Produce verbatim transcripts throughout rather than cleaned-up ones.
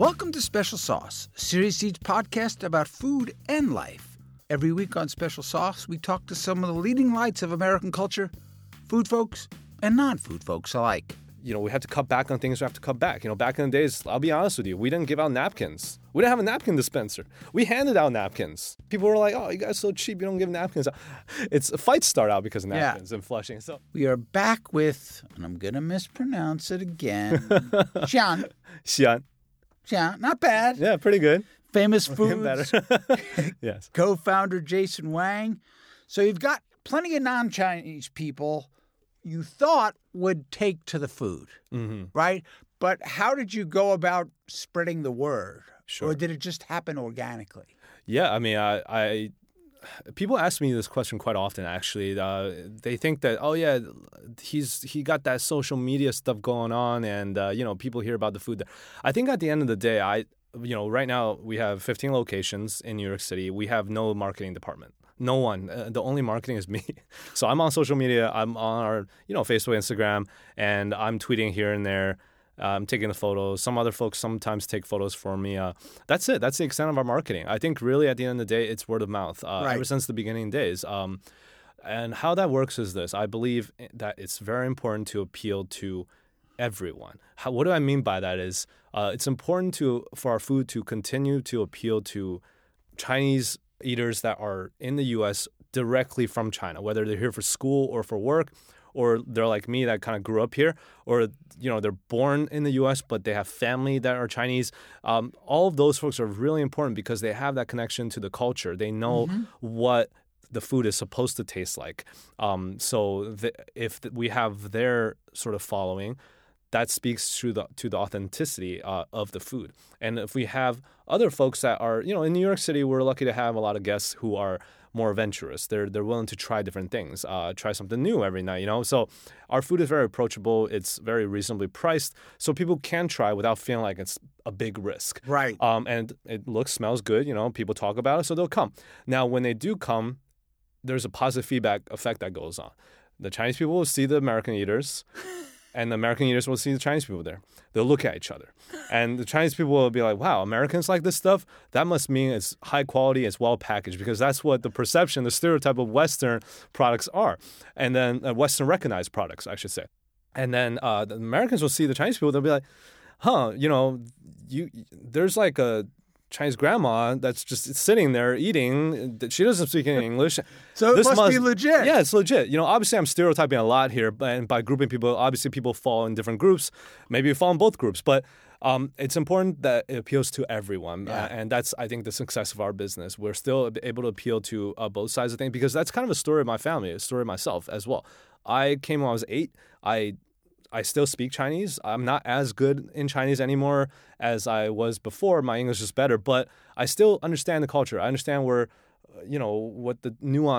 Welcome to Special Sauce, Serious Eats podcast about food and life. Every week on Special Sauce, we talk to some of the leading lights of American culture, food folks and non-food folks alike. You know, we have to cut back on things we have to cut back. You know, back in the days, I'll be honest with you, we didn't give out napkins. We didn't have a napkin dispenser. We handed out napkins. People were like, oh, you guys are so cheap, you don't give napkins out. It's fights start out because of napkins yeah. and Flushing. So we are back with, and I'm going to mispronounce it again, Xi'an. Xi'an. Xi'an, not bad. Yeah, pretty good. Famous Foods. Better. Yes. Co-founder Jason Wang. So you've got plenty of non-Chinese people you thought would take to the food, mm-hmm. right? But how did you go about spreading the word? Sure. Or did it just happen organically? Yeah, I mean, I, I people ask me this question quite often, actually. Uh, they think that, oh, yeah, he's he got that social media stuff going on and, uh, you know, people hear about the food there. I think at the end of the day, I, you know, right now we have fifteen locations in New York City. We have no marketing department. No one. Uh, the only marketing is me. So I'm on social media. I'm on our, you know, Facebook, Instagram, and I'm tweeting here and there. Uh, I'm taking the photos. Some other folks sometimes take photos for me. Uh, that's it. That's the extent of our marketing. I think really at the end of the day, it's word of mouth uh, right. ever since the beginning days. Um, and how that works is this. I believe that it's very important to appeal to everyone. How, what do I mean by that is uh, it's important to for our food to continue to appeal to Chinese eaters that are in the U S directly from China, whether they're here for school or for work, or they're like me that kind of grew up here, or you know they're born in the U S but they have family that are Chinese. Um, all of those folks are really important because they have that connection to the culture. They know mm-hmm. what the food is supposed to taste like. Um, so the, if we have their sort of following, that speaks to the to the authenticity uh, of the food. And if we have other folks that are, you know, in New York City, we're lucky to have a lot of guests who are more adventurous. They're they're willing to try different things, uh, try something new every night, you know. So our food is very approachable. It's very reasonably priced, so people can try without feeling like it's a big risk. Right. Um, and it looks, smells good, you know. People talk about it, so they'll come. Now, when they do come, there's a positive feedback effect that goes on. The Chinese people will see the American eaters. And the American eaters will see the Chinese people there. They'll look at each other. And the Chinese people will be like, wow, Americans like this stuff? That must mean it's high quality, it's well packaged, because that's what the perception, the stereotype of Western products are. And then uh, Western recognized products, I should say. And then uh, the Americans will see the Chinese people, they'll be like, huh, you know, you there's like a Chinese grandma that's just sitting there eating. She doesn't speak any English. So it this must, must be legit. Yeah, it's legit. You know, obviously I'm stereotyping a lot here, but and by grouping people, obviously people fall in different groups. Maybe you fall in both groups, but um, it's important that it appeals to everyone. Yeah. Uh, and that's, I think, the success of our business. We're still able to appeal to uh, both sides of things because that's kind of a story of my family, a story of myself as well. I came when I was eight. I I still speak Chinese. I'm not as good in Chinese anymore as I was before. My English is better, but I still understand the culture. I understand where, you know, what the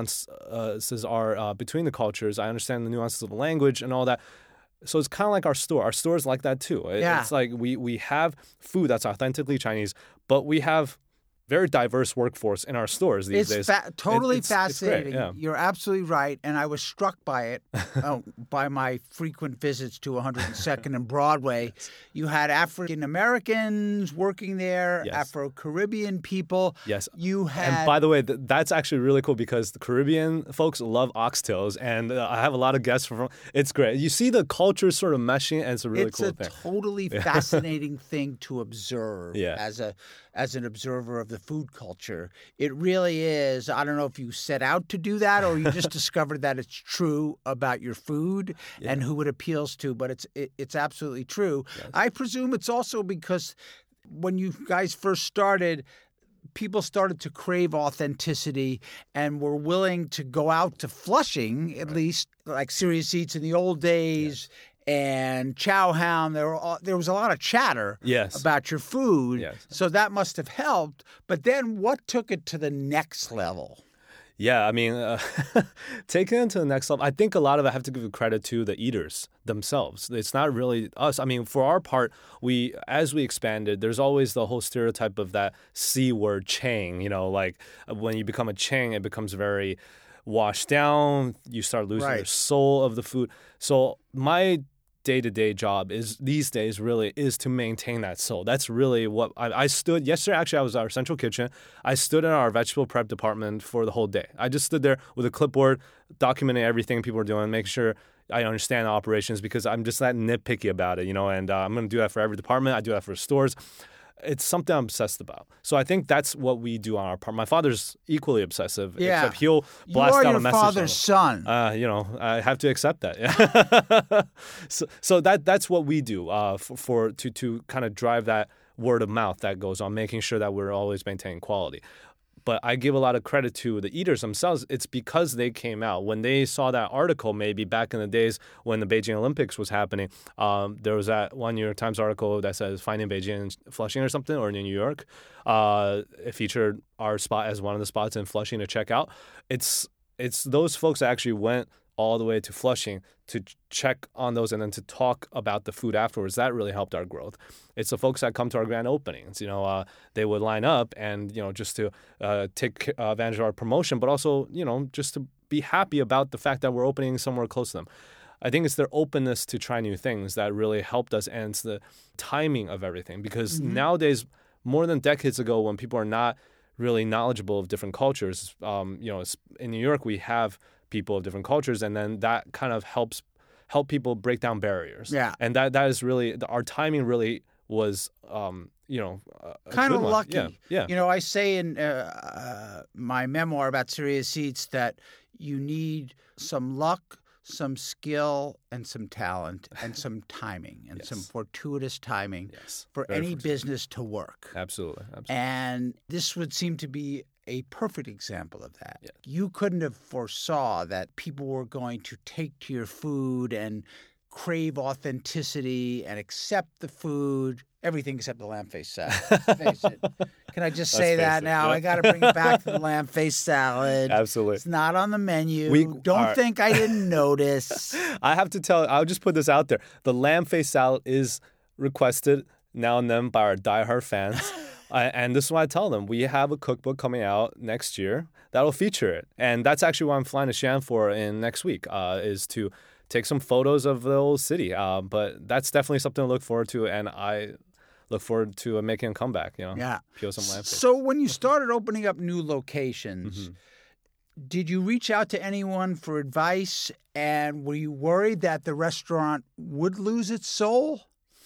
nuances are uh, between the cultures. I understand the nuances of the language and all that. So it's kind of like our store. Our store is like that too. Yeah. It's like we we have food that's authentically Chinese, but we have very diverse workforce in our stores these it's days. Fa- totally it, it's, fascinating. It's great, yeah. You're absolutely right. And I was struck by it uh, by my frequent visits to one hundred second and Broadway. You had African Americans working there, yes. Afro-Caribbean people. Yes. You had... And by the way, th- that's actually really cool because the Caribbean folks love oxtails. And uh, I have a lot of guests from... It's great. You see the culture sort of meshing, and it's a really it's cool a thing. It's a totally fascinating thing to observe yeah. as a as an observer of the food culture. It really is. I don't know if you set out to do that or you just discovered that it's true about your food yeah. and who it appeals to, but it's it, it's absolutely true. Yes. I presume it's also because when you guys first started, people started to crave authenticity and were willing to go out to Flushing, at right. least like Serious Eats in the old days. Yes. And Chowhound, there, were, there was a lot of chatter yes. about your food. Yes. So that must have helped. But then what took it to the next level? Yeah, I mean, uh, taking it to the next level, I think a lot of it I have to give credit to the eaters themselves. It's not really us. I mean, for our part, we as we expanded, there's always the whole stereotype of that C word, chain. You know, like when you become a chain, it becomes very washed down. You start losing right. your soul of the food. So my day-to-day job is these days really is to maintain that soul. That's really what I, I stood yesterday. Actually, I was at our central kitchen. I stood in our vegetable prep department for the whole day. I just stood there with a clipboard, documenting everything people are doing, making sure I understand the operations because I'm just that nitpicky about it, you know. And uh, I'm going to do that for every department. I do that for stores. It's something I'm obsessed about. So I think that's what we do on our part. My father's equally obsessive, yeah. except he'll blast out a your message. father's son. Uh, you know, I have to accept that. Yeah. so, so that that's what we do uh, for, for to to kind of drive that word of mouth that goes on, making sure that we're always maintaining quality. But I give a lot of credit to the eaters themselves. It's because they came out. When they saw that article, maybe back in the days when the Beijing Olympics was happening, um, there was that one New York Times article that says Finding Beijing Flushing or something, or in New York. Uh, it featured our spot as one of the spots in Flushing to check out. It's, it's those folks that actually went all the way to Flushing to check on those and then to talk about the food afterwards. That really helped our growth. It's the folks that come to our grand openings. You know, uh, they would line up and, you know, just to uh, take uh, advantage of our promotion, but also, you know, just to be happy about the fact that we're opening somewhere close to them. I think it's their openness to try new things that really helped us, and it's the timing of everything. Because mm-hmm. nowadays, more than decades ago, when people are not really knowledgeable of different cultures, um, you know, in New York, we have people of different cultures, and then that kind of helps help people break down barriers. Yeah, and that that is really our timing. Really was, um, you know, kind of lucky. Yeah, yeah. You know, I say in uh, uh, my memoir about Serious Eats that you need some luck, some skill, and some talent, and some timing, and yes. some fortuitous timing yes. for Very any fortuitous. business to work. Absolutely, absolutely. And this would seem to be a perfect example of that. Yes. You couldn't have foresaw that people were going to take to your food and crave authenticity and accept the food, everything except the lamb-faced salad. Let's face it. Can I just say that it. now? Yeah. I got to bring it back to the lamb-faced salad. Absolutely. It's not on the menu. We, Don't right. think I didn't notice. I have to tell, I'll just put this out there. The lamb-faced salad is requested now and then by our diehard fans. Uh, and this is why I tell them. We have a cookbook coming out next year that'll feature it. And that's actually what I'm flying to Xi'an for in next week, uh, is to take some photos of the old city. Uh, but that's definitely something to look forward to. And I look forward to uh, making a comeback, you know. Yeah. Peel some lamb face. So when you started opening up new locations, mm-hmm. did you reach out to anyone for advice? And were you worried that the restaurant would lose its soul?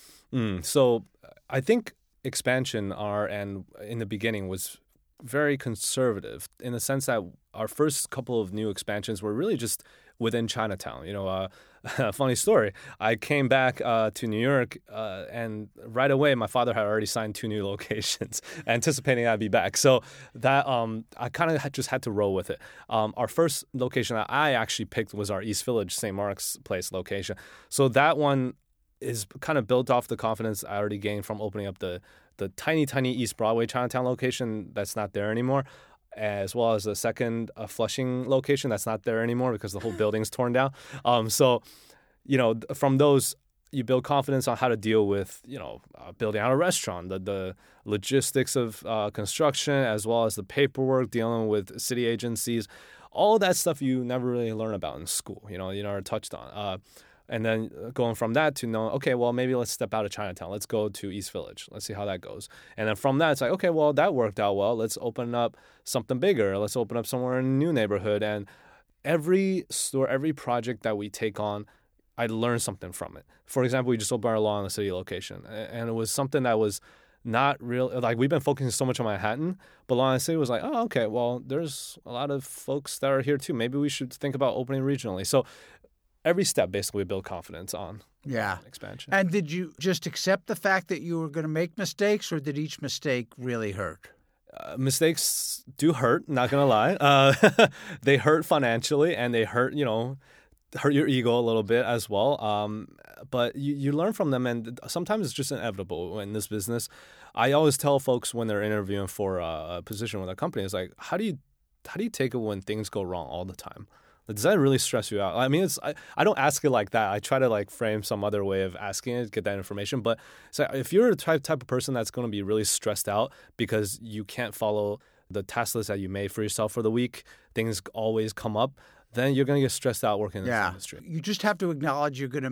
Mm, so I think expansion are and in the beginning was very conservative in the sense that our first couple of new expansions were really just within Chinatown. You know, uh, funny story. I came back uh, to New York uh, and right away my father had already signed two new locations, anticipating I'd be back. So that um, I kind of just had to roll with it. Um, our first location that I actually picked was our East Village Saint Mark's Place location. So that one is kind of built off the confidence I already gained from opening up the the tiny, tiny East Broadway Chinatown location that's not there anymore, as well as the second uh, Flushing location that's not there anymore because the whole building's torn down. Um, so, you know, from those, you build confidence on how to deal with, you know, uh, building out a restaurant, the, the logistics of uh, construction, as well as the paperwork, dealing with city agencies, all that stuff you never really learn about in school, you know, you never touched on. Uh, And then going from that to know, okay, well, maybe let's step out of Chinatown. Let's go to East Village. Let's see how that goes. And then from that, it's like, okay, well, that worked out well. Let's open up something bigger. Let's open up somewhere in a new neighborhood. And every store, every project that we take on, I learn something from it. For example, we just opened our Law in the City location. And it was something that was not real. Like, we've been focusing so much on Manhattan, but Law in the City was like, oh, okay, well, there's a lot of folks that are here too. Maybe we should think about opening regionally. So every step, basically, we build confidence on yeah. expansion. And did you just accept the fact that you were going to make mistakes, or did each mistake really hurt? Uh, mistakes do hurt, not going to lie. Uh, they hurt financially, and they hurt, you know, hurt your ego a little bit as well. Um, but you, you learn from them, and sometimes it's just inevitable in this business. I always tell folks when they're interviewing for a position with a company, it's like, how do you how do you take it when things go wrong all the time? Does that really stress you out? I mean, it's I, I don't ask it like that. I try to like frame some other way of asking it, get that information. But so if you're the type, type of person that's going to be really stressed out because you can't follow the task list that you made for yourself for the week, things always come up, then you're going to get stressed out working in yeah. this industry. You just have to acknowledge you're going to make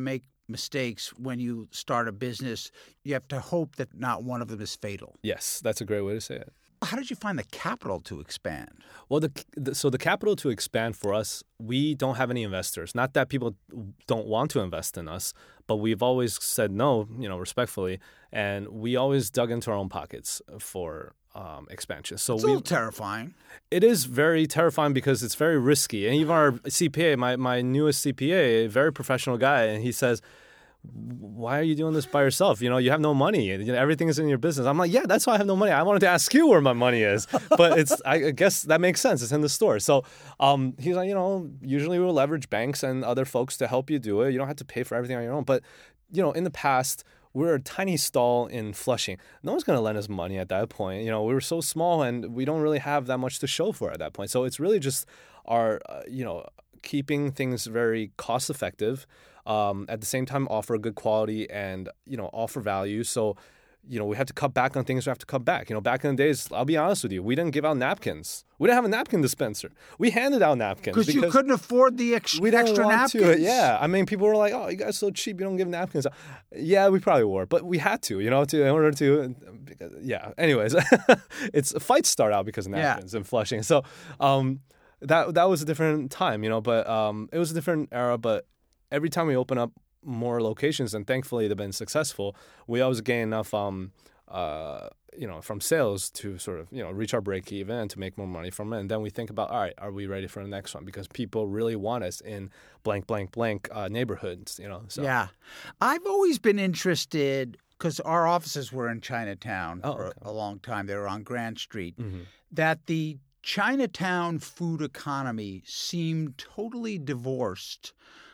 mistakes when you start a business. You have to hope that not one of them is fatal. Yes, that's a great way to say it. How did you find the capital to expand? Well, the, the so the capital to expand for us, we don't have any investors. Not that people don't want to invest in us, but we've always said no, you know, respectfully, and we always dug into our own pockets for um, expansion. So it's we, a little terrifying. It is very terrifying because it's very risky. And even our C P A, my my newest C P A, a very professional guy, and he says, why are you doing this by yourself? You know, you have no money. You know, everything is in your business. I'm like, yeah, that's why I have no money. I wanted to ask you where my money is. But it's, I guess that makes sense. It's in the store. So um, he's like, you know, usually we'll leverage banks and other folks to help you do it. You don't have to pay for everything on your own. But, you know, in the past, we were a tiny stall in Flushing. No one's going to lend us money at that point. You know, we were so small and we don't really have that much to show for at that point. So it's really just our, uh, you know, keeping things very cost effective. Um, at the same time, offer good quality and, you know, offer value. So, you know, we have to cut back on things we have to cut back. You know, back in the days, I'll be honest with you, we didn't give out napkins. We didn't have a napkin dispenser. We handed out napkins. Because you couldn't afford the ex- we didn't extra want napkins? To. Yeah. I mean, people were like, oh, you guys are so cheap, you don't give napkins out. Yeah, we probably were. But we had to, you know, to in order to, yeah. Anyways, it's fights start out because of napkins yeah. and Flushing. So um, that, that was a different time, you know, but um, it was a different era, but every time we open up more locations, and thankfully they've been successful, we always gain enough, um, uh, you know, from sales to sort of, you know, reach our break even and to make more money from it. And then we think about, all right, are we ready for the next one? Because people really want us in blank, blank, blank uh, neighborhoods, you know. So. Yeah. I've always been interested, because our offices were in Chinatown oh, for okay. a long time. They were on Grand Street. Mm-hmm. That the Chinatown food economy seemed totally divorced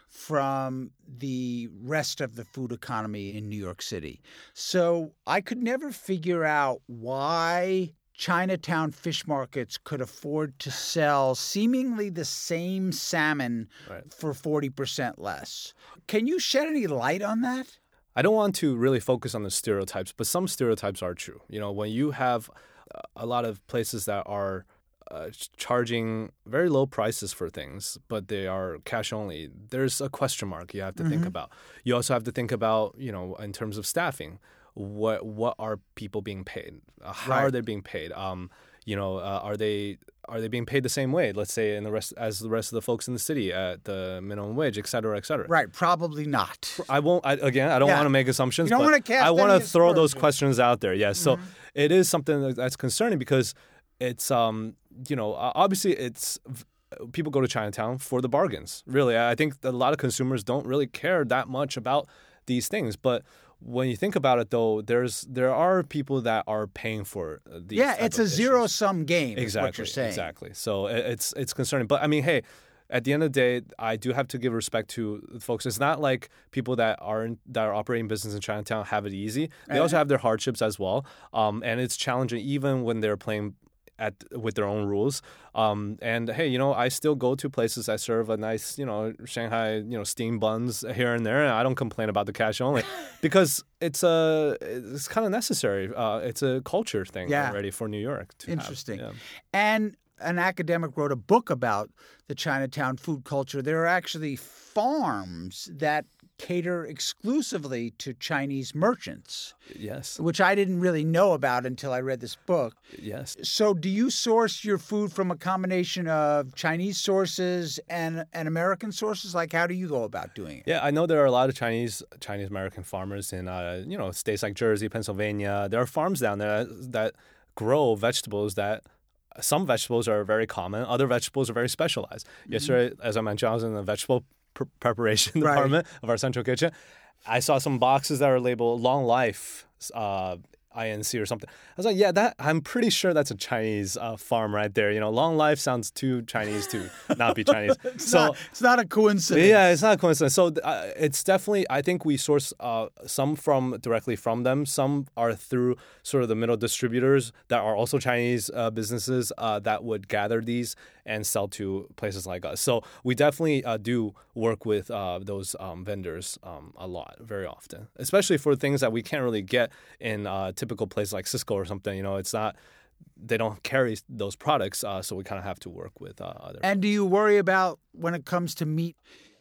from the rest of the food economy in New York City. So I could never figure out why Chinatown fish markets could afford to sell seemingly the same salmon right. for forty percent less. Can you shed any light on that? I don't want to really focus on the stereotypes, but some stereotypes are true. You know, when you have a lot of places that are Uh, charging very low prices for things, but they are cash only, there's a question mark you have to mm-hmm. think about. You also have to think about, you know, in terms of staffing, what what are people being paid? Uh, how right. are they being paid? Um, you know, uh, are they are they being paid the same way? Let's say in the rest as the rest of the folks in the city at the minimum wage, et cetera, et cetera. Right, probably not. I won't. I, again, I don't yeah. want to make assumptions. You don't but want to cast I want to throw those aspersions. questions out there. Yes, mm-hmm. so it is something that's concerning because it's um. You know, obviously, it's people go to Chinatown for the bargains. Really, I think that a lot of consumers don't really care that much about these things. But when you think about it, though, there's there are people that are paying for these. Yeah, it's a zero sum game. Exactly, is what you're saying. Exactly. So it's it's concerning. But I mean, hey. At the end of the day, I do have to give respect to folks. It's not like people that are in, that are operating business in Chinatown have it easy. They also have their hardships as well, um, and it's challenging even when they're playing at with their own rules. Um, and hey, you know, I still go to places that serve a nice, you know, Shanghai, you know, steamed buns here and there, and I don't complain about the cash only because it's a it's kind of necessary. Uh, it's a culture thing yeah. already for New York. To Interesting, have, yeah. and. An academic wrote a book about the Chinatown food culture. There are actually farms that cater exclusively to Chinese merchants. Yes. Which I didn't really know about until I read this book. Yes. So do you source your food from a combination of Chinese sources and, and American sources? Like, how do you go about doing it? Yeah, I know there are a lot of Chinese Chinese American farmers in, uh, you know, states like Jersey, Pennsylvania. There are farms down there that grow vegetables that some vegetables are very common. Other vegetables are very specialized. Mm-hmm. Yesterday, as I mentioned, I was in the vegetable pr- preparation right. department of our central kitchen. I saw some boxes that are labeled long life uh, I N C or something. I was like, yeah, that I'm pretty sure that's a Chinese uh, farm right there. You know, long life sounds too Chinese to not be Chinese. it's so not, it's not a coincidence. Yeah, it's not a coincidence. So uh, it's definitely, I think we source uh, some from directly from them. Some are through sort of the middle distributors that are also Chinese uh, businesses uh, that would gather these and sell to places like us. So we definitely uh, do work with uh, those um, vendors um, a lot, very often, especially for things that we can't really get in uh, typical places like Cisco or something. You know, it's not, they don't carry those products, uh, so we kind of have to work with uh, other. And do you worry about when it comes to meat?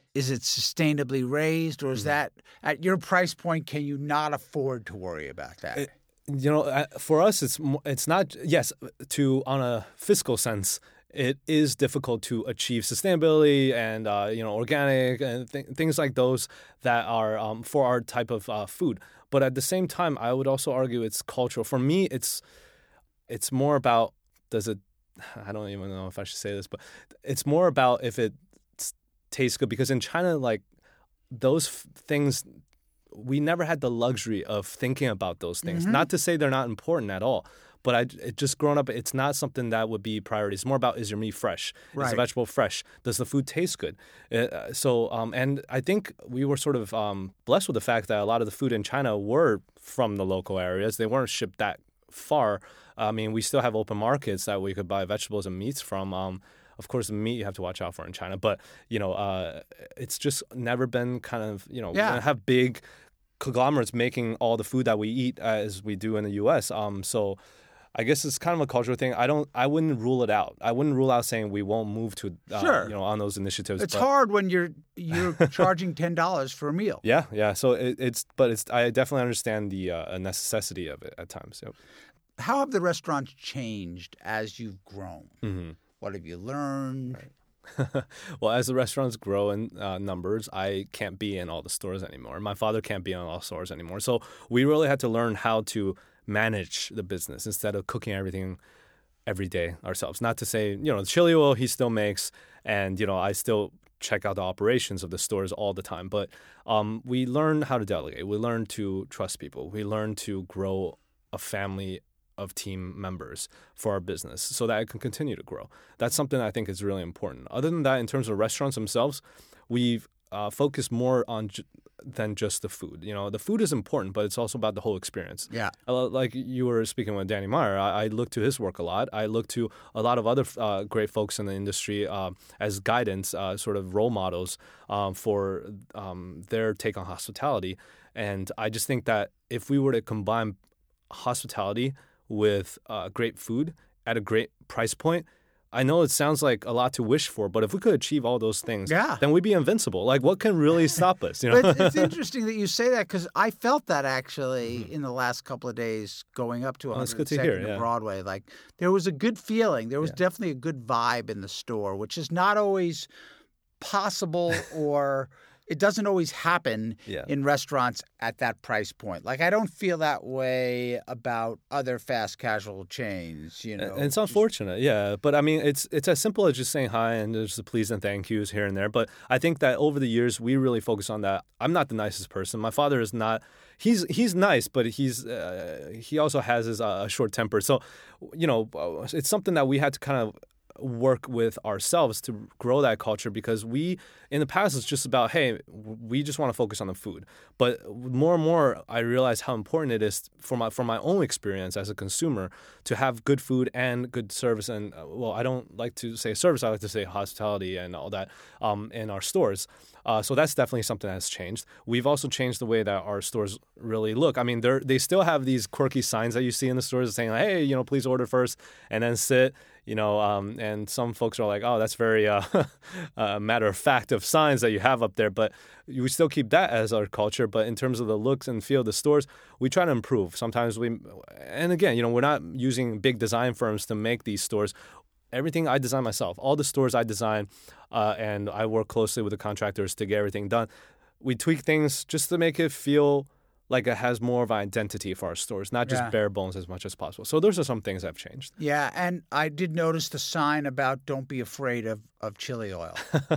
Is it sustainably raised, or is mm-hmm. that at your price point? Can you not afford to worry about that? It, you know, for us, it's it's not. Yes, to on a fiscal sense, it is difficult to achieve sustainability and uh, you know organic and th- things like those that are um, for our type of uh, food. But at the same time, I would also argue it's cultural. For me, it's it's more about does it. I don't even know if I should say this, but it's more about if it tastes good. Because in China, like those f- things, we never had the luxury of thinking about those things. Mm-hmm. Not to say they're not important at all, but I it just growing up, it's not something that would be priority. It's more about is your meat fresh? Right. Is the vegetable fresh? Does the food taste good? Uh, so, um, and I think we were sort of um, blessed with the fact that a lot of the food in China were from the local areas. They weren't shipped that far. I mean, we still have open markets that we could buy vegetables and meats from. Um, of course, the meat you have to watch out for in China, but you know, uh, it's just never been kind of you know yeah. have big conglomerates making all the food that we eat as we do in the U S. Um, so I guess it's kind of a cultural thing. I don't. I wouldn't rule it out. I wouldn't rule out saying we won't move to uh, sure. you know on those initiatives. It's but, hard when you're you're charging ten dollars for a meal. Yeah, yeah. So it, it's but it's I definitely understand the uh, necessity of it at times. Yep. How have the restaurants changed as you've grown? Mm-hmm. What have you learned? Right. Well, as the restaurants grow in uh, numbers, I can't be in all the stores anymore. My father can't be in all stores anymore. So we really had to learn how to manage the business instead of cooking everything every day ourselves. Not to say, you know, the chili oil he still makes, and, you know, I still check out the operations of the stores all the time. But um, we learn how to delegate. We learn to trust people. We learn to grow a family of team members for our business so that it can continue to grow. That's something I think is really important. Other than that, in terms of restaurants themselves, we've uh, focused more on ju- than just the food. You know, the food is important, but it's also about the whole experience. Yeah. Uh, like you were speaking with Danny Meyer, I, I look to his work a lot. I look to a lot of other uh, great folks in the industry uh, as guidance, uh, sort of role models um, for um, their take on hospitality. And I just think that if we were to combine hospitality with uh, great food at a great price point, I know it sounds like a lot to wish for, but if we could achieve all those things, yeah. then we'd be invincible. Like, what can really stop us? You know? But it's interesting that you say that because I felt that actually mm-hmm. in the last couple of days going up to one hundred second yeah. Broadway. Like, there was a good feeling. There was yeah. definitely a good vibe in the store, which is not always possible or it doesn't always happen yeah. in restaurants at that price point. Like, I don't feel that way about other fast casual chains, you know. And it's unfortunate, yeah. But, I mean, it's it's as simple as just saying hi and there's the please and thank yous here and there. But I think that over the years, we really focus on that. I'm not the nicest person. My father is not. He's he's nice, but he's uh, he also has his uh, short temper. So, you know, it's something that we had to kind of work with ourselves to grow that culture, because we in the past it's just about, hey, we just want to focus on the food. But more and more I realize how important it is for my for my own experience as a consumer to have good food and good service. And uh, well, I don't like to say service, I like to say hospitality and all that um, in our stores. Uh, so that's definitely something that's changed. We've also changed the way that our stores really look. I mean, they they still have these quirky signs that you see in the stores saying, like, hey, you know, please order first and then sit. You know, um, and some folks are like, oh, that's very uh, uh, matter of fact of signs that you have up there. But we still keep that as our culture. But in terms of the looks and feel of the stores, we try to improve. Sometimes we, and again, you know, we're not using big design firms to make these stores. Everything I design myself. All the stores I design, uh, and I work closely with the contractors to get everything done. We tweak things just to make it feel like it has more of an identity for our stores, not just yeah. bare bones as much as possible. So those are some things that have changed. Yeah, and I did notice the sign about don't be afraid of, of chili oil.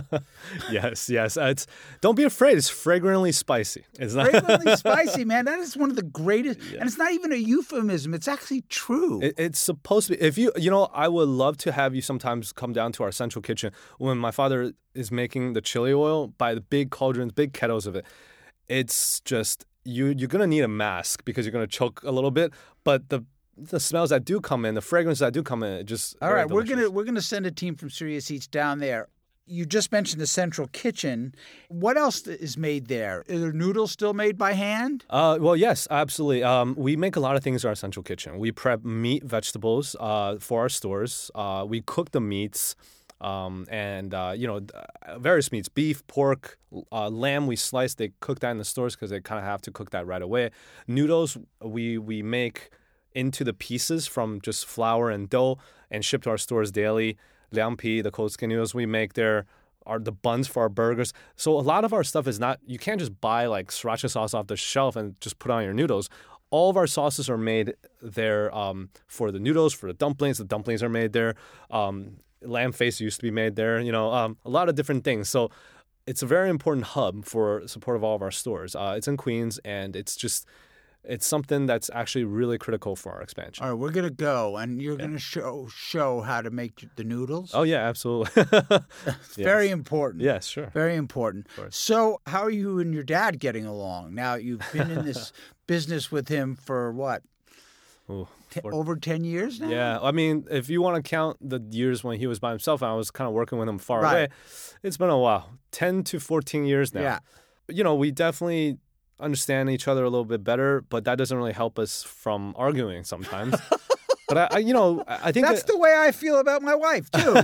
yes, yes. Uh, it's don't be afraid. It's fragrantly spicy. It's not fragrantly spicy, man. That is one of the greatest. Yeah. And it's not even a euphemism. It's actually true. It, it's supposed to be. If you, you know, I would love to have you sometimes come down to our central kitchen when my father is making the chili oil by the big cauldrons, big kettles of it. It's just... You, you're going to need a mask because you're going to choke a little bit, but the the smells that do come in, the fragrances that do come in, it just all right. We're gonna we're gonna send a team from Serious Eats down there. You just mentioned the central kitchen. What else is made there? Are there noodles still made by hand? Uh, well, yes, absolutely. Um, we make a lot of things in our central kitchen. We prep meat, vegetables uh, for our stores. Uh, we cook the meats. Um, and, uh, you know, uh, various meats, beef, pork, uh, lamb we slice. They cook that in the stores because they kind of have to cook that right away. Noodles we we make into the pieces from just flour and dough and ship to our stores daily. Liangpi, the cold skin noodles we make there, are the buns for our burgers. So a lot of our stuff is not, you can't just buy like sriracha sauce off the shelf and just put on your noodles. All of our sauces are made there um, for the noodles, for the dumplings. The dumplings are made there. Um, lamb face used to be made there. You know, um, a lot of different things. So it's a very important hub for support of all of our stores. Uh, it's in Queens, and it's just, it's something that's actually really critical for our expansion. All right, we're going to go, and you're yeah. going to show show how to make the noodles. Oh, yeah, absolutely. It's yes. very important. Yes, sure. Very important. So how are you and your dad getting along? Now, you've been in this business with him for what? Ooh, T- over ten years now? Yeah. I mean, if you want to count the years when he was by himself and I was kind of working with him far right. away, it's been a while. ten to fourteen years now. Yeah. You know, we definitely understand each other a little bit better, but that doesn't really help us from arguing sometimes. But, I, I, you know, I think That's that, the way I feel about my wife, too.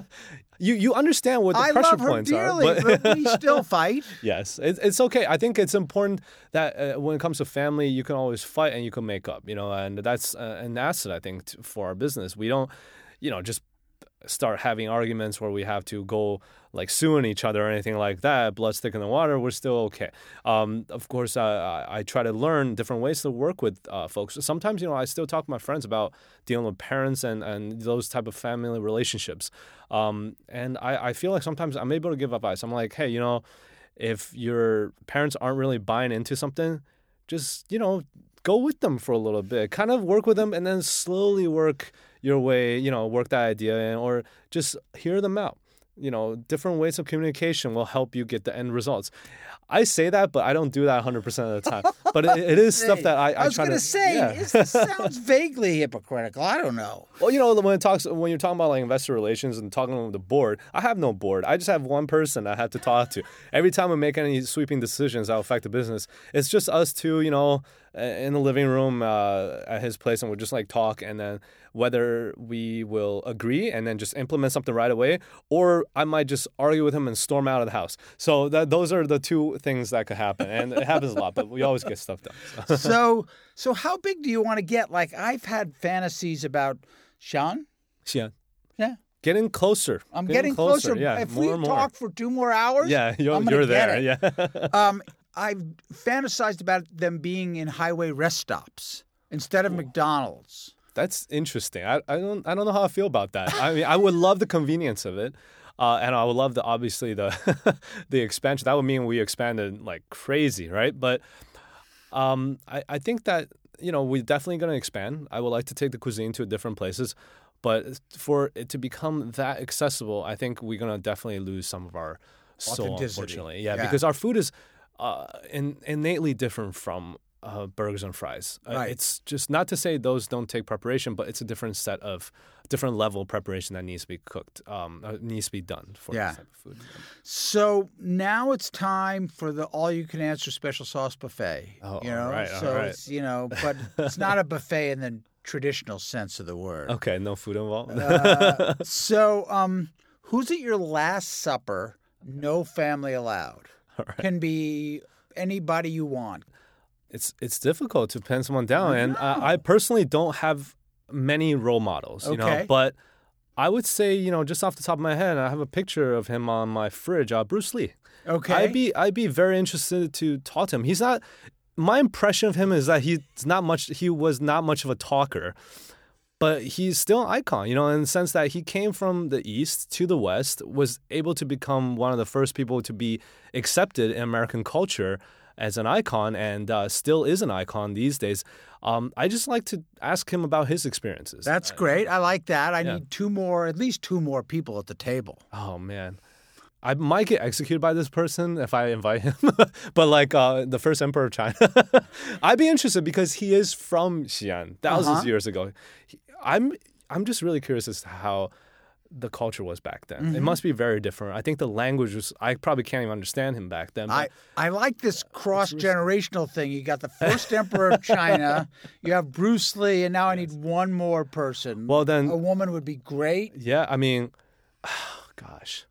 You you understand what the I pressure love her points dearly, are, but, but we still fight. Yes, it, it's okay. I think it's important that uh, when it comes to family, you can always fight and you can make up. You know, and that's uh, an asset I think t- for our business. We don't, you know, just start having arguments where we have to go like suing each other or anything like that. Blood's thick in the water. We're still okay. Um, of course, uh, I, I try to learn different ways to work with uh, folks. Sometimes, you know, I still talk to my friends about dealing with parents and, and those type of family relationships. Um, and I, I feel like sometimes I'm able to give advice. I'm like, hey, you know, if your parents aren't really buying into something, just, you know, go with them for a little bit. Kind of work with them and then slowly work your way, you know, work that idea in, or just hear them out. You know, different ways of communication will help you get the end results. I say that, but I don't do that one hundred percent of the time. But it, it is stuff that I, I, I was try gonna to say. yeah. It sounds vaguely hypocritical. I don't know. Well, you know, when it talks when you're talking about like investor relations and talking with the board, I have no board. I just have one person I have to talk to. Every time we make any sweeping decisions that affect the business, it's just us two, you know, in the living room uh, at his place, and we'll just like talk, and then whether we will agree and then just implement something right away, or I might just argue with him and storm out of the house. So that those are the two things that could happen, and it happens a lot, but we always get stuff done. So, so, so how big do you want to get? Like, I've had fantasies about Sean. yeah. Yeah. Getting closer. I'm getting, getting closer. closer. Yeah, if more we and more. talk for two more hours, yeah, you're, I'm you're get there. It. Yeah. um, I've fantasized about them being in highway rest stops instead of McDonald's. That's interesting. I, I don't I don't know how I feel about that. I mean, I would love the convenience of it, uh, and I would love the obviously the the expansion. That would mean we expanded like crazy, right? But um, I I think that you know we're definitely going to expand. I would like to take the cuisine to different places, but for it to become that accessible, I think we're going to definitely lose some of our soul, unfortunately. Yeah, yeah, because our food is uh, in, innately different from. Uh, burgers and fries. Uh, right. It's just not to say those don't take preparation, but it's a different set of different level of preparation that needs to be cooked, um, uh, needs to be done for yeah. this type of food. So now it's time for the all-you-can-answer special sauce buffet. Oh, you know, all right, so all right. it's, you know, but it's not a buffet in the traditional sense of the word. Okay, no food involved. uh, so, um, who's at your last supper? No family allowed. All right. Can be anybody you want. It's it's difficult to pin someone down, and uh, I personally don't have many role models, you okay. know. But I would say, you know, just off the top of my head, I have a picture of him on my fridge, uh, Bruce Lee. Okay, I'd be I'd be very interested to talk to him. He's not. My impression of him is that he's not much. He was not much of a talker, but he's still an icon, you know, in the sense that he came from the East to the West, was able to become one of the first people to be accepted in American culture as an icon, and uh, still is an icon these days. Um, I just like to ask him about his experiences. That's great. I like that. I yeah. need two more, at least two more people at the table. Oh, man. I might get executed by this person if I invite him, but like uh, the first emperor of China, I'd be interested because he is from Xi'an thousands uh-huh. of years ago. He, I'm I'm just really curious as to how the culture was back then. Mm-hmm. It must be very different. I think the language was, I probably can't even understand him back then. I, I like this cross-generational thing. You got the first emperor of China, you have Bruce Lee, and now I need one more person. Well, then, a woman would be great. Yeah, I mean, gosh.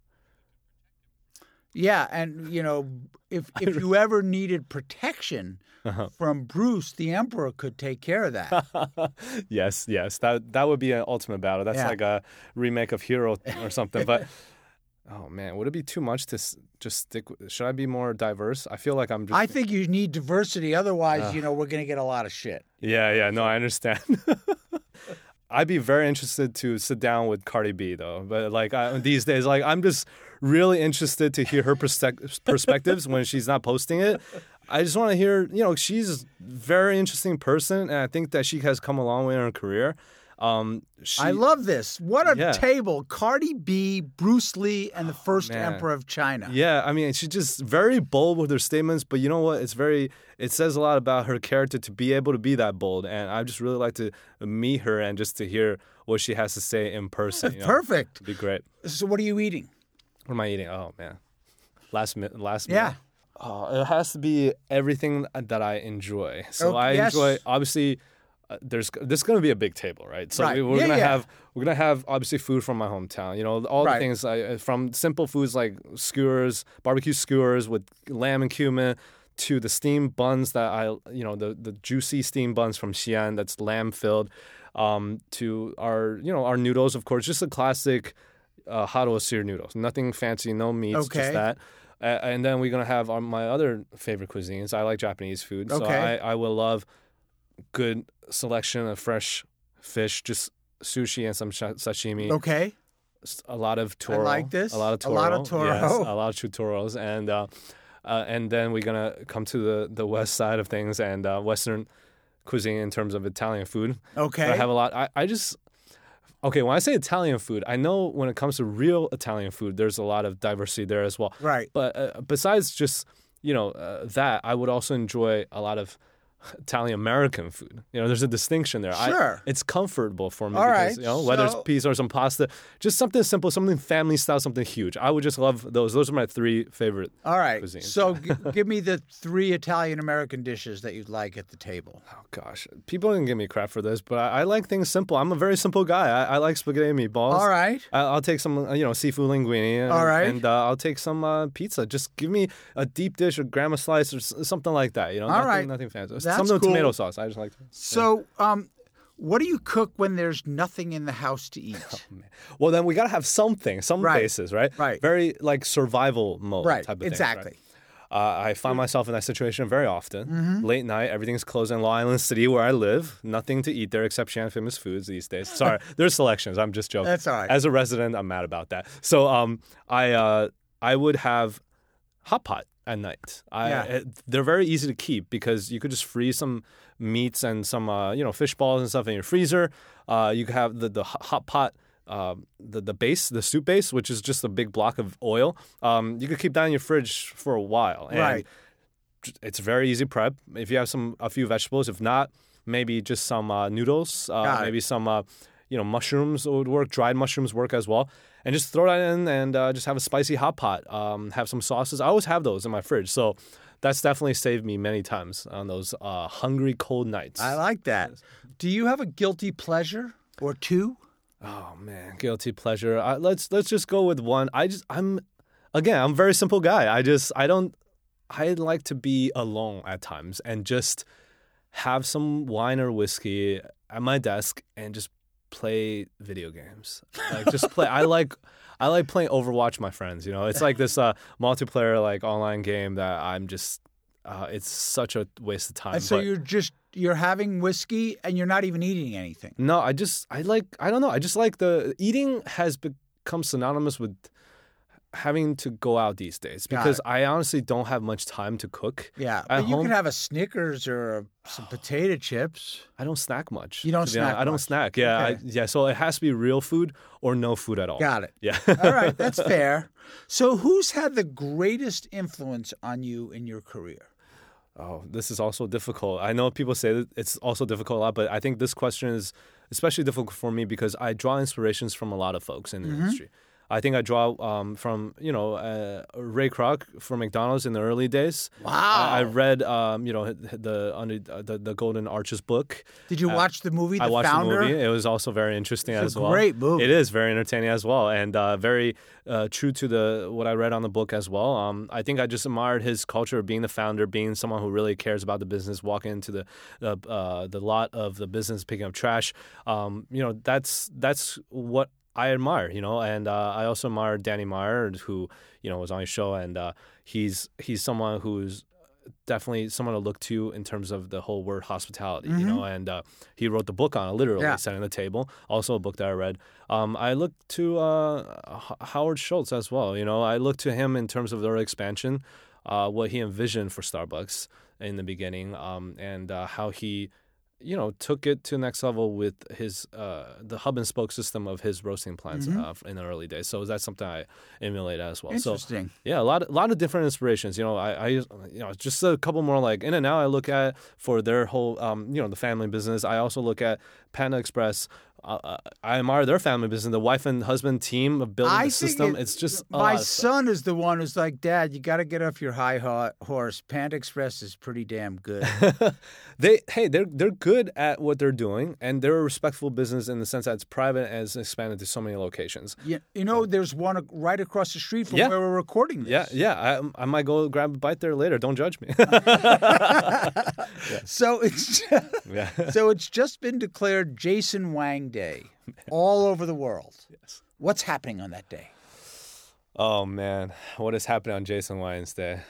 Yeah, and you know, if if you ever needed protection uh-huh. from Bruce, the Emperor could take care of that. yes, yes, that that would be an ultimate battle. That's yeah. like a remake of Hero or something. But oh man, would it be too much to s- just stick? With, should I be more diverse? I feel like I'm just. I think you need diversity. Otherwise, uh, you know, we're gonna get a lot of shit. Yeah, yeah, no, I understand. I'd be very interested to sit down with Cardi B though, but like I, these days, like I'm just really interested to hear her perspe- perspectives when she's not posting it. I just want to hear, you know, she's a very interesting person, and I think that she has come a long way in her career. Um, she, I love this. What a yeah. table. Cardi B, Bruce Lee, and the first oh, emperor of China. Yeah, I mean, she's just very bold with her statements, but you know what? It's very, it says a lot about her character to be able to be that bold, and I just really like to meet her and just to hear what she has to say in person. You know? Perfect. It'd be great. So what are you eating? What am I eating? Oh, man. Last minute, last yeah. minute. Oh, it has to be everything that I enjoy. So oh, I yes. enjoy, obviously, Uh, there's this is going to be a big table, right? So right. we, we're yeah, gonna yeah. have we're gonna have obviously food from my hometown. You know, all right. the things I, from simple foods like skewers, barbecue skewers with lamb and cumin, to the steamed buns that I, you know, the the juicy steamed buns from Xi'an that's lamb filled, um, to our you know our noodles, of course, just a classic uh, haro sear noodles, nothing fancy, no meats, okay. just that. Uh, and then we're gonna have our, my other favorite cuisines. I like Japanese food, so okay. I, I will love good selection of fresh fish, just sushi and some sh- sashimi. Okay. A lot of toro. I like this. A lot of toro. A lot of toro. Yes, a lot of chutoros. And uh, uh, and then we're going to come to the, the west side of things and uh, Western cuisine in terms of Italian food. Okay. So I have a lot. I, I just... Okay, when I say Italian food, I know when it comes to real Italian food, there's a lot of diversity there as well. Right. But uh, besides just, you know, uh, that, I would also enjoy a lot of Italian American food. You know, there's a distinction there. Sure. I, it's comfortable for me All because, right. you know, whether so... it's pizza or some pasta, just something simple, something family style, something huge. I would just love those. Those are my three favorite All right. cuisines. So g- give me the three Italian American dishes that you'd like at the table. Oh, gosh. People can give me crap for this, but I, I like things simple. I'm a very simple guy. I, I like spaghetti and meatballs. All right. I, I'll take some, uh, you know, seafood linguine. And, All right. And uh, I'll take some uh, pizza. Just give me a deep dish or grandma slice or s- something like that. You know, All nothing, right. nothing fancy. That's Something with cool. tomato sauce. I just like to. So, um, what do you cook when there's nothing in the house to eat? Oh, man. Well, then we got to have something, some right. basis, right? Right. Very like survival mode right. type of exactly. thing. Right? Uh, I find myself in that situation very often. Mm-hmm. Late night, everything's closed in Long Island City where I live. Nothing to eat there except Xi'an Famous Foods these days. Sorry, there's selections. I'm just joking. That's all right. As a resident, I'm mad about that. So um, I uh, I would have hot pot at night. I, Yeah. it, they're very easy to keep because you could just freeze some meats and some uh, you know fish balls and stuff in your freezer. Uh, you could have the the hot pot. Uh, the the base, the soup base, which is just a big block of oil. Um, you could keep that in your fridge for a while. And Right. it's very easy prep. If you have some a few vegetables, if not, maybe just some uh, noodles, uh, Got it. maybe some uh, you know mushrooms would work. Dried mushrooms work as well. And just throw that in and uh, just have a spicy hot pot. Um, have some sauces. I always have those in my fridge. So that's definitely saved me many times on those uh, hungry, cold nights. I like that. Do you have a guilty pleasure or two? Oh man, guilty pleasure. I, let's let's just go with one. I just I'm again I'm a very simple guy. I just I don't I like to be alone at times and just have some wine or whiskey at my desk and just play video games. Like just play. I like I like playing Overwatch with my friends. You know, it's like this uh, multiplayer like online game that I'm just. Uh, it's such a waste of time. And so but- you're just you're having whiskey and you're not even eating anything. No, I just I like I don't know. I just like the eating has become synonymous with having to go out these days because it. I honestly don't have much time to cook. Yeah, At but you home- can have a Snickers or a, some potato chips. I don't snack much. You don't to be honest. snack I don't much. snack. Yeah, Okay. I, yeah. So it has to be real food or no food at all. Got it. Yeah. All right, that's fair. So who's had the greatest influence on you in your career? Oh, this is also difficult. I know people say that it's also difficult a lot, but I think this question is especially difficult for me because I draw inspirations from a lot of folks in the Mm-hmm. industry. I think I draw um, from you know uh, Ray Kroc from McDonald's in the early days. Wow. I, I read um, you know the under the, the Golden Arches book. Did you Uh, watch the movie, The I watched Founder? the movie. It was also very interesting It's as a well. great movie. It is very entertaining as well, and uh, very uh, true to the what I read on the book as well. Um, I think I just admired his culture of being the founder, being someone who really cares about the business, walking into the the, uh, the lot of the business, picking up trash. Um, you know, that's that's what I admire, you know, and uh, I also admire Danny Meyer, who you know was on your show, and uh, he's he's someone who's definitely someone to look to in terms of the whole word hospitality, Mm-hmm. you know, and uh, he wrote the book on it, literally Yeah. setting the table. Also a book that I read. Um, I look to uh, H- Howard Schultz as well. You know, I look to him in terms of their expansion, uh, what he envisioned for Starbucks in the beginning, um, and uh, how he. You know, took it to the next level with his uh, the hub and spoke system of his roasting plants Mm-hmm. uh, in the early days. So that's something I emulate as well. So Interesting. yeah, a lot, a lot of different inspirations. You know, I, I, you know, just a couple more like In and Out. I look at for their whole, um, you know, the family business. I also look at Panda Express. Uh, I admire their family business, the wife and husband team of building I the think system. it- it's just a my lot of stuff. son is the one who's like, Dad, you got to get off your high ho- horse. Panda Express is pretty damn good. they, hey, they're they're good at what they're doing, and they're a respectful business in the sense that it's private and it's expanded to so many locations. you, you know, there's one ac- right across the street from Yeah. where we're recording Yeah, this. yeah. I, I might go grab a bite there later. Don't judge me. So it's yeah. so it's just been declared Jason Wang Day all over the world. Yes. What's happening on that day? Oh man, what is happening on Jason Wines Day?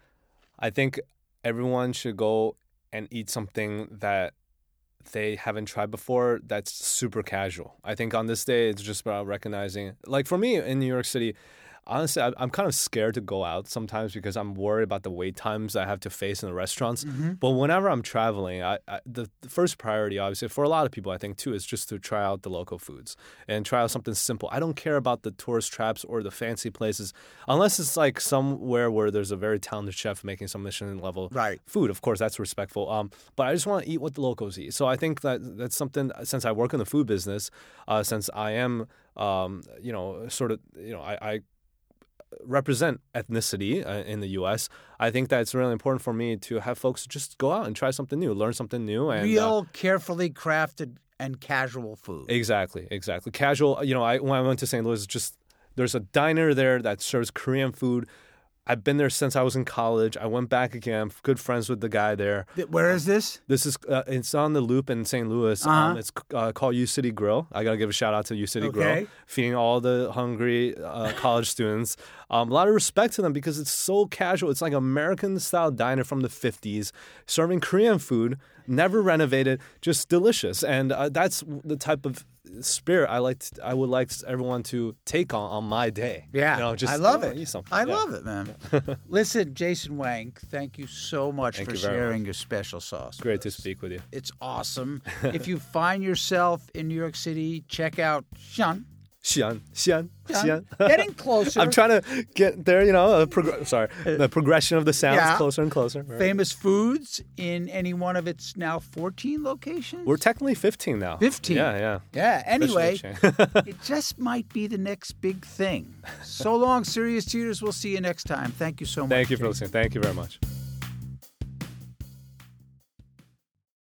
I think everyone should go and eat something that they haven't tried before that's super casual. I think on this day, it's just about recognizing, like for me in New York City, honestly, I- I'm kind of scared to go out sometimes because I'm worried about the wait times I have to face in the restaurants. But whenever I'm traveling, I, I the, the first priority, obviously, for a lot of people, I think too, is just to try out the local foods and try out something simple. I don't care about the tourist traps or the fancy places, unless it's like somewhere where there's a very talented chef making some Michelin level Right. food. Of course, that's respectful. Um, but I just want to eat what the locals eat. So I think that that's something. Since I work in the food business, uh, since I am, um, you know, sort of, you know, I. I represent ethnicity uh, in the U S. I think that it's really important for me to have folks just go out and try something new, learn something new, and uh, Real, carefully crafted and casual food. exactly, exactly, casual. You know, I when I went to Saint Louis, just there's a diner there that serves Korean food. I've been there since I was in college. I went back again. I'm good friends with the guy there. Th- Where is this? This is uh, it's on the Loop in Saint Louis. Uh-huh. Um, it's uh, called U City Grill. I gotta give a shout out to U City Okay. Grill, feeding all the hungry uh, college students. Um, a lot of respect to them because it's so casual. It's like American style diner from the fifties, serving Korean food, never renovated, just delicious. And uh, that's the type of spirit I like. To, I would like everyone to take on on my day. Yeah, you know, just I love oh, it. eat something. I Yeah. love it, man. Listen, Jason Wang, thank you so much Thank for you very sharing your special sauce. Great to speak with you. It's awesome. If you find yourself in New York City, check out Xi'an. Xi'an, Xi'an, Xi'an. Xi'an. Getting closer. I'm trying to get there, you know, uh, prog- sorry, the progression of the sounds Yeah. closer and closer. Right. Famous foods in any one of its now fourteen locations? We're technically fifteen now. fifteen. Yeah, yeah. Yeah, anyway, Officially. it just might be the next big thing. So long, Serious Teeters. We'll see you next time. Thank you so much. Thank you for listening. Thank you very much.